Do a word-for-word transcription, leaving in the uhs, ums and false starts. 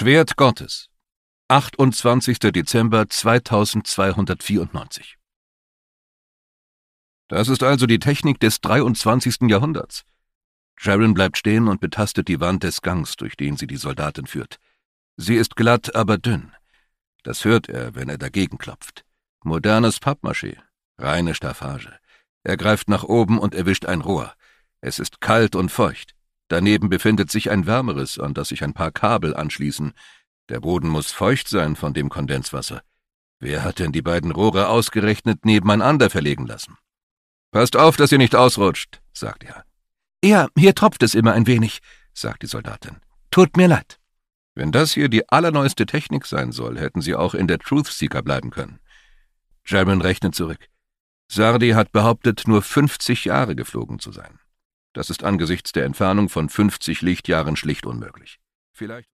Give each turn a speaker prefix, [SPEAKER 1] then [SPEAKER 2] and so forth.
[SPEAKER 1] Schwert Gottes, achtundzwanzigster Dezember zweitausendzweihundertvierundneunzig. Das ist also die Technik des dreiundzwanzigsten Jahrhunderts. Sharon bleibt stehen und betastet die Wand des Gangs, durch den sie die Soldatin führt. Sie ist glatt, aber dünn. Das hört er, wenn er dagegen klopft. Modernes Pappmaché, reine Staffage. Er greift nach oben und erwischt ein Rohr. Es ist kalt und feucht. Daneben befindet sich ein wärmeres, an das sich ein paar Kabel anschließen. Der Boden muss feucht sein von dem Kondenswasser. Wer hat denn die beiden Rohre ausgerechnet nebeneinander verlegen lassen? »Passt auf, dass ihr nicht ausrutscht«, sagt er. »Ja, hier tropft es immer ein wenig«, sagt die Soldatin. »Tut mir leid.« Wenn das hier die allerneueste Technik sein soll, hätten sie auch in der Truthseeker bleiben können. Sharon rechnet zurück. Sardi hat behauptet, nur fünfzig Jahre geflogen zu sein. Das ist angesichts der Entfernung von fünfzig Lichtjahren schlicht unmöglich. Vielleicht